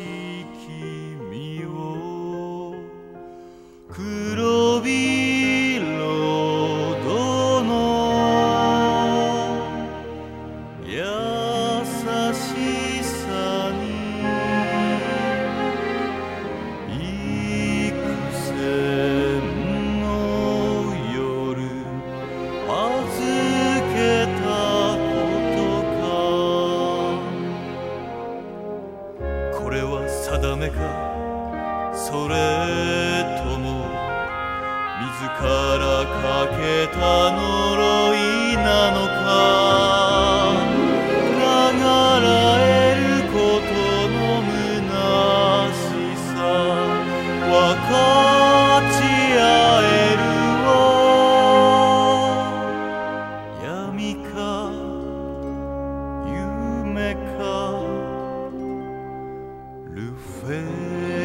し君を黒びろどの優しさに幾千の夜預けたことか。これは定めか、それとも自らかけた呪いなのか。流らえることの虚しさ分かち合えるわ。闇か夢かルフェ